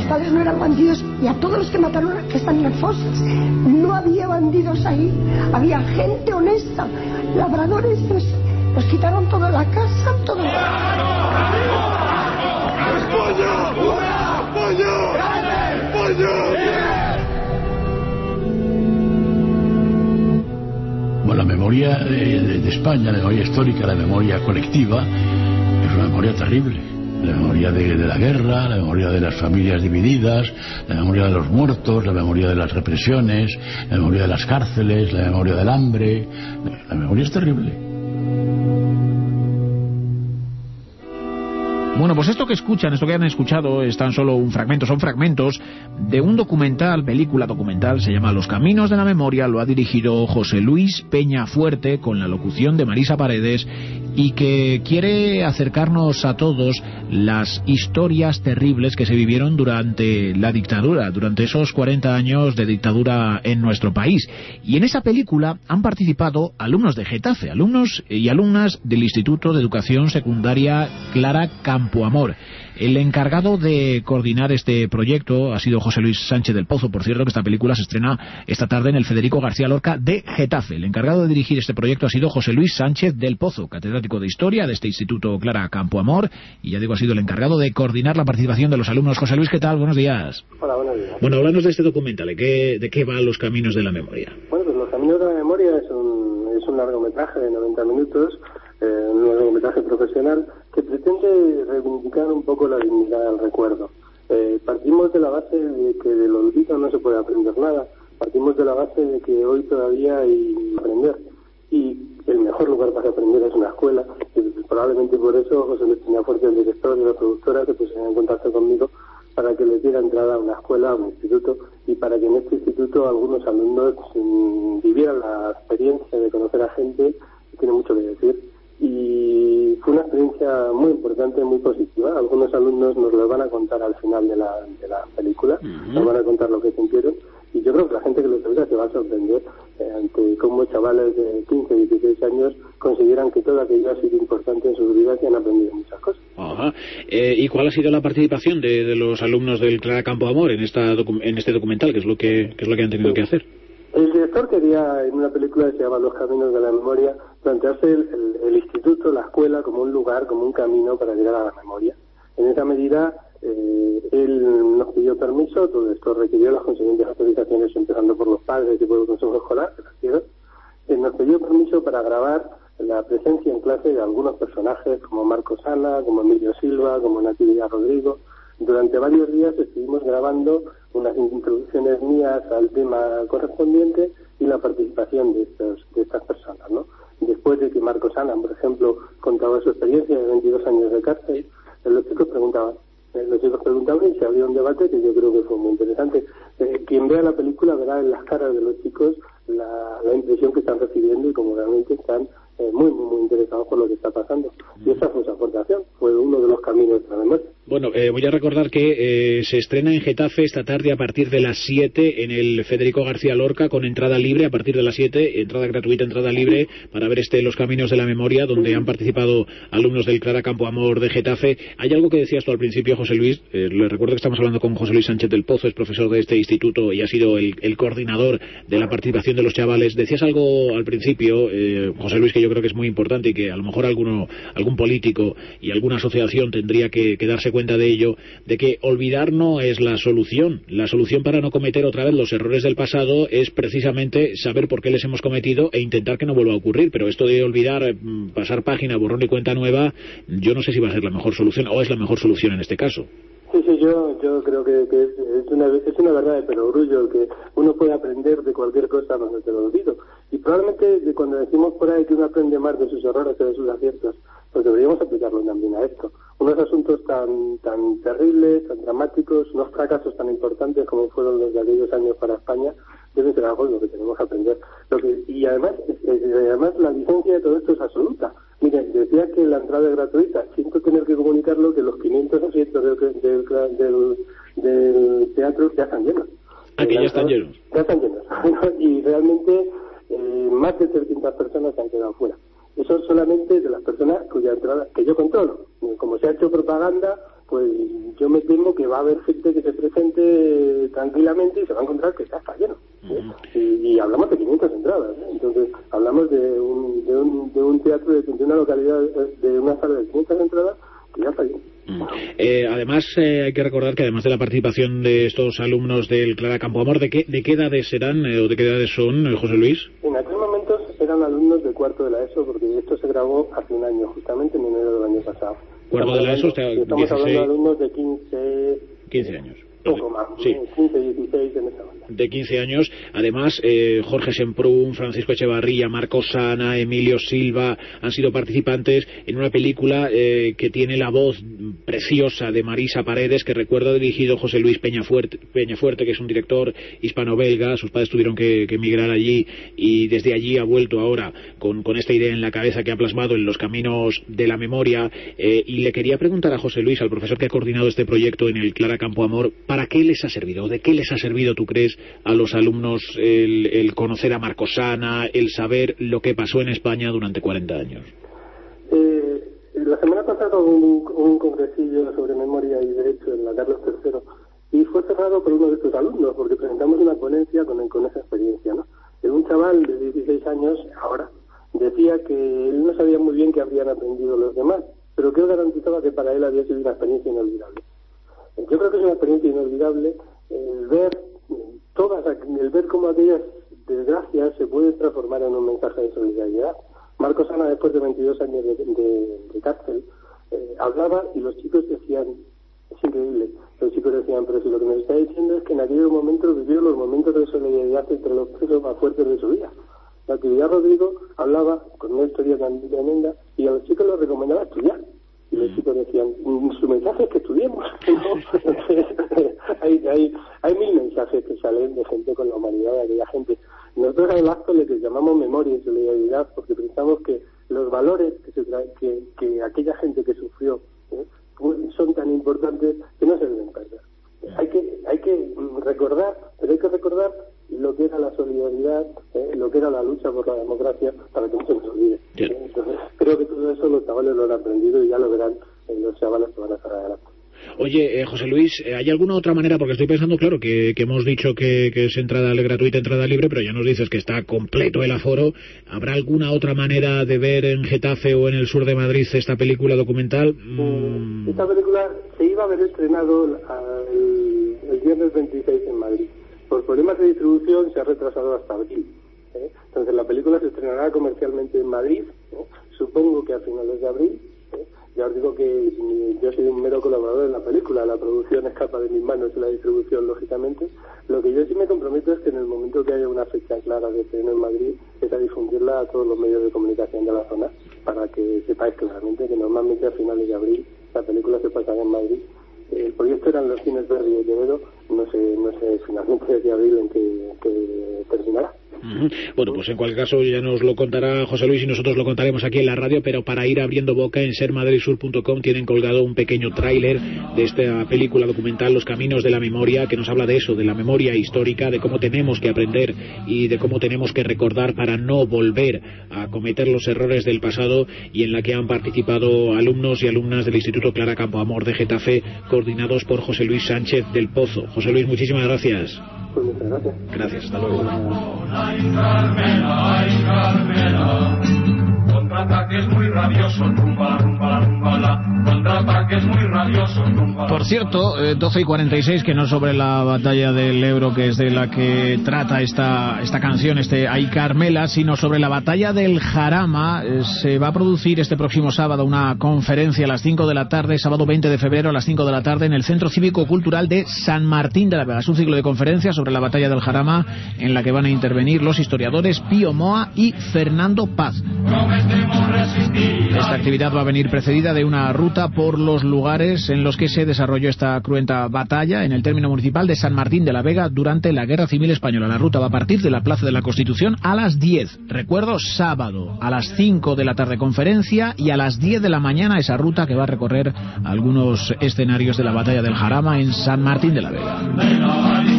padres no eran bandidos, y a todos los que mataron que están en las fosas. No había bandidos ahí, había gente honesta, labradores. Nos quitaron toda la casa, todo. Bueno, la memoria de España, la memoria histórica, la memoria colectiva, es una memoria terrible. La memoria de la guerra, la memoria de las familias divididas, la memoria de los muertos, la memoria de las represiones, la memoria de las cárceles, la memoria del hambre. La memoria es terrible. Bueno, pues esto que escuchan, esto que han escuchado, es tan solo un fragmento, son fragmentos de un documental, película documental, se llama Los Caminos de la Memoria, lo ha dirigido José Luis Peñafuerte, con la locución de Marisa Paredes, y que quiere acercarnos a todos las historias terribles que se vivieron durante la dictadura, durante esos 40 años de dictadura en nuestro país. Y en esa película han participado alumnos de Getafe, alumnos y alumnas del Instituto de Educación Secundaria Clara Campoamor. El encargado de coordinar este proyecto ha sido José Luis Sánchez del Pozo. Por cierto, que esta película se estrena esta tarde en el Federico García Lorca de Getafe. El encargado de dirigir este proyecto ha sido José Luis Sánchez del Pozo, catedrático de Historia de este Instituto Clara Campoamor, y ya digo, ha sido el encargado de coordinar la participación de los alumnos. José Luis, ¿qué tal? Buenos días. Hola, buenos días. Bueno, háblanos de este documental. ¿De qué van Los Caminos de la Memoria? Bueno, pues Los Caminos de la Memoria es un largometraje de 90 minutos, un largometraje profesional que pretende reivindicar un poco la dignidad del recuerdo. Partimos de la base de que del olvido no se puede aprender nada. Partimos de la base de que hoy todavía hay que aprender. Y el mejor lugar para aprender es una escuela. Y probablemente por eso José Luis Peñafuerte, el director de la productora, se pusieron en contacto conmigo para que les diera entrada a una escuela, a un instituto, y para que en este instituto algunos alumnos vivieran la experiencia de conocer a gente que tiene mucho que decir. Y fue una experiencia muy importante, muy positiva. Algunos alumnos nos lo van a contar al final de la película, nos van a contar lo que sintieron, y yo creo que la gente que lo oiga se va a sorprender ante cómo chavales de 15, 16 años consideran que todo aquello ha sido importante en sus vidas y han aprendido muchas cosas. Ajá. ¿Y cuál ha sido la participación de los alumnos del Clara Campoamor en este documental? ¿Qué es lo que han tenido que hacer? El director quería, en una película que se llama Los Caminos de la Memoria, plantearse el instituto, la escuela, como un lugar, como un camino para llegar a la memoria. En esa medida, él nos pidió permiso, todo esto requirió las consiguientes autorizaciones, empezando por los padres y por el Consejo Escolar, que las dieron. Nos pidió permiso para grabar la presencia en clase de algunos personajes, como Marco Sala, como Emilio Silva, como Natividad Rodrigo. Durante varios días estuvimos grabando unas introducciones mías al tema correspondiente y la participación de estas personas, ¿no? Después de que Marco Sala, por ejemplo, contaba su experiencia de 22 años de cárcel, los chicos preguntaban y se abrió un debate que yo creo que fue muy interesante. Quien vea la película verá en las caras de los chicos la impresión que están recibiendo y como realmente están muy, muy, muy interesados por lo que está pasando. Y esa fue su aportación, fue uno de los caminos de la memoria. Bueno, voy a recordar que se estrena en Getafe esta tarde a partir de las 7 en el Federico García Lorca, con entrada libre a partir de las 7, entrada gratuita, entrada libre, para ver Los Caminos de la Memoria, donde han participado alumnos del Clara Campoamor de Getafe. Hay algo que decías tú al principio, José Luis, le recuerdo que estamos hablando con José Luis Sánchez del Pozo, es profesor de este instituto y ha sido el coordinador de la participación de los chavales. Decías algo al principio, José Luis, que yo creo que es muy importante y que a lo mejor algún político y alguna asociación tendría que darse cuenta de ello, de que olvidar no es la solución. La solución para no cometer otra vez los errores del pasado es precisamente saber por qué les hemos cometido e intentar que no vuelva a ocurrir. Pero esto de olvidar, pasar página, borrón y cuenta nueva, yo no sé si va a ser la mejor solución o es la mejor solución en este caso. Sí, yo creo que es una verdad de perogrullo que uno puede aprender de cualquier cosa más desde el olvido. Y probablemente cuando decimos por ahí que uno aprende más de sus errores que de sus aciertos, pues deberíamos aplicarlo también a esto. Unos asuntos tan terribles, tan dramáticos, unos fracasos tan importantes como fueron los de aquellos años para España, deben ser algo de lo que tenemos que aprender. Y además la licencia de todo esto es absoluta. Mire, decía que la entrada es gratuita. Siento tener que comunicarlo que los 500 asientos del teatro ya están llenos. Ah, que ya están llenos. Ya están llenos. Y realmente más de 300 personas se han quedado fuera. Eso solamente de las personas cuya entrada, que yo controlo. Como se ha hecho propaganda, pues yo me temo que va a haber gente que se presente tranquilamente y se va a encontrar que ya está lleno. Y hablamos de 500 entradas, ¿eh? Entonces hablamos de un teatro, de una localidad, de una sala de 500 entradas que ya está lleno. Además, hay que recordar que además de la participación de estos alumnos del Clara Campoamor, ¿de qué edades serán o de qué edades son, José Luis? En aquel momento eran alumnos de cuarto de la ESO, porque esto se grabó hace un año, justamente en enero del año pasado. Cuarto de la ESO, estamos hablando de alumnos de 15 años. Poco más, sí. 15, 16 en esa banda. De 15 años. Además, Jorge Semprún, Francisco Echevarría, Marcos Sana, Emilio Silva han sido participantes en una película que tiene la voz preciosa de Marisa Paredes, que recuerdo ha dirigido José Luis Peñafuerte, que es un director hispano-belga. Sus padres tuvieron que emigrar allí y desde allí ha vuelto ahora con esta idea en la cabeza que ha plasmado en Los Caminos de la Memoria. Y le quería preguntar a José Luis, al profesor que ha coordinado este proyecto en el Clara Campoamor, ¿para qué les ha servido? ¿De qué les ha servido, tú crees, a los alumnos el conocer a Marcos Sana, el saber lo que pasó en España durante 40 años? La semana pasada hubo un congresillo sobre memoria y derecho en la Carlos III y fue cerrado por uno de sus alumnos porque presentamos una ponencia con esa experiencia, ¿no? Un chaval de 16 años ahora decía que él no sabía muy bien qué habrían aprendido los demás, pero que él garantizaba que para él había sido una experiencia inolvidable. Yo creo que es una experiencia inolvidable el ver cómo aquellas desgracias se pueden transformar en un mensaje de solidaridad. Marcos Sana, después de 22 años de cárcel, hablaba y los chicos decían, es increíble, los chicos decían, pero si lo que nos está diciendo es que en aquellos momentos vivió los momentos de solidaridad entre los presos más fuertes de su vida. La actividad Rodrigo hablaba con una historia tan tremenda y a los chicos les recomendaba estudiar. Y los chicos decían, su mensaje es que estudiemos, ¿no? hay mil mensajes que salen de gente con la humanidad de aquella gente. Nosotros al acto le llamamos memoria y solidaridad porque pensamos que los valores que aquella gente que sufrió son tan importantes que no se deben perder. Hay que recordar, pero hay que recordar lo que era la solidaridad, lo que era la lucha por la democracia, para que no se nos olvide. Entonces, creo que todo eso los chavales lo han aprendido y ya lo verán en los chavales que van a estar adelante. Oye, José Luis, ¿hay alguna otra manera? Porque estoy pensando, claro, que hemos dicho que es entrada gratuita, entrada libre, pero ya nos dices que está completo el aforo. ¿Habrá alguna otra manera de ver en Getafe o en el sur de Madrid esta película documental? Esta película se iba a haber estrenado el viernes 26 en Madrid. Por problemas de distribución se ha retrasado hasta abril. Entonces la película se estrenará comercialmente en Madrid, supongo que a finales de abril. Ya os digo que yo soy un mero colaborador en la película, la producción escapa de mis manos y la distribución, lógicamente. Lo que yo sí me comprometo es que en el momento que haya una fecha clara de estreno en Madrid, es a difundirla a todos los medios de comunicación de la zona, para que sepáis claramente que normalmente a finales de abril la película se pasará en Madrid. El proyecto eran los cines Verdi y Quevedo, no sé finalmente desde abril en que terminará. Bueno, pues en cualquier caso ya nos lo contará José Luis y nosotros lo contaremos aquí en la radio, pero para ir abriendo boca en sermadridsur.com tienen colgado un pequeño tráiler de esta película documental Los Caminos de la Memoria, que nos habla de eso, de la memoria histórica, de cómo tenemos que aprender y de cómo tenemos que recordar para no volver a cometer los errores del pasado, y en la que han participado alumnos y alumnas del Instituto Clara Campoamor de Getafe, coordinados por José Luis Sánchez del Pozo. José Luis, muchísimas gracias. Pues muchas gracias. Gracias, hasta luego. Ay, Carmela, contraataque es muy rabioso, rumba, rumba, rumba, la contraataque es muy rabioso, rumba. Por cierto, 12:46, que no sobre la batalla del Ebro, que es de la que trata esta canción, Ay Carmela, sino sobre la batalla del Jarama. Se va a producir este próximo sábado una conferencia a las 5 de la tarde, sábado 20 de febrero a las 5 de la tarde, en el Centro Cívico Cultural de San Martín de la Vega. Es un ciclo de conferencias sobre la batalla del Jarama, en la que van a intervenir los historiadores Pío Moa y Fernando Paz. Esta actividad va a venir precedida de una ruta por los lugares en los que se desarrolló esta cruenta batalla en el término municipal de San Martín de la Vega durante la Guerra Civil Española. La ruta va a partir de la Plaza de la Constitución a las 10. Recuerdo, sábado a las 5 de la tarde conferencia, y a las 10 de la mañana esa ruta que va a recorrer algunos escenarios de la batalla del Jarama en San Martín de la Vega.